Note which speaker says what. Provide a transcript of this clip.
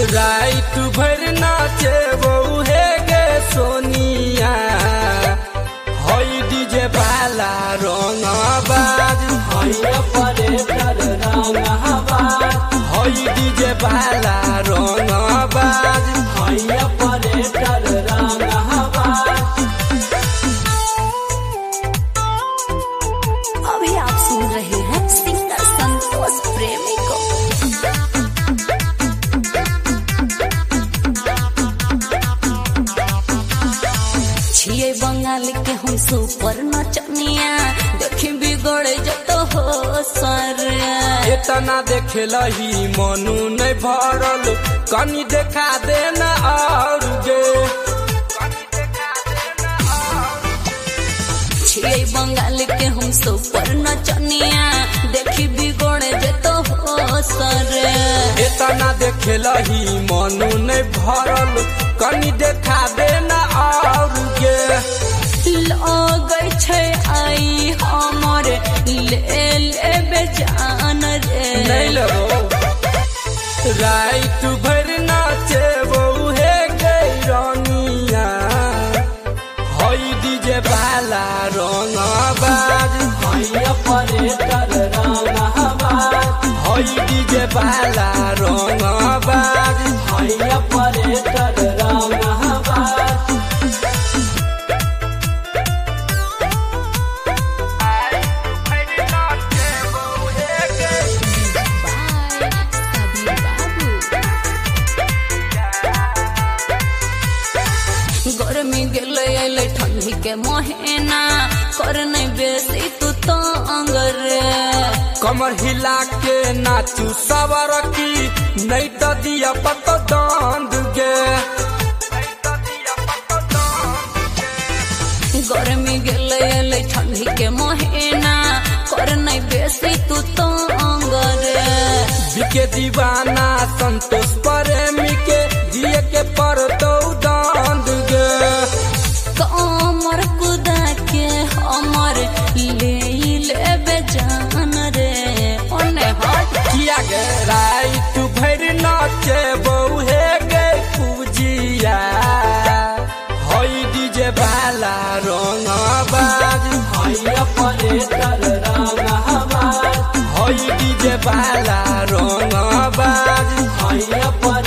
Speaker 1: रात भर नाचे बहू है गे सोनिया हई डीजे वाला रंगबाज हई ऑपरेटर रंगबाज हई डीजे वाला रंगबाज हई ऑपरेटर रंगबाज।
Speaker 2: अभी आप सुन रहे हैं सिंगर संतोष प्रेमी को। छिए बंगाल के हम सुपर नचनिया देखे बिगड़े जतो हो सर
Speaker 1: इतना देखे लही मनु नहीं भरल कनी देखा देना और गे
Speaker 2: छिए बंगाल के हम सुपर नचनिया देखी बिगड़े जतो हो सर
Speaker 1: इतना देखे लही मनु नहीं भरल कनी देखा देना और गे
Speaker 2: लगे छे आई हमर ले ले जान रे
Speaker 1: नहीं लगो रात भर नाचे बहू है गई रानिया हई डीजे वाला रंगबाज हई ऑपरेटर रंगबाज हई डीजे वाला रंगबाज हई ऑपरेटर रंगबाज।
Speaker 2: गर्मी गेले ठंडी के महीना कर नहीं बेसी तू तो अंगर
Speaker 1: कमर हिला के नाचू सवर की नहीं तो दिया पतो दांद गे
Speaker 2: गर्मी गेले ठंडी के महीना कर नहीं बेसी तू तो अंगर
Speaker 1: बिके दीवाना संतोष प्रेमी के जिए के पर तो दांद गे
Speaker 2: कमर कुदा के हमर ले ले जान रे ओने हट
Speaker 1: किया गे रात भर नाचे बहू है गे पूजिया हई डीजे वाला रंगबाज हई ऑपरेटर रंगबाज हई डीजे वाला रंगबाज हई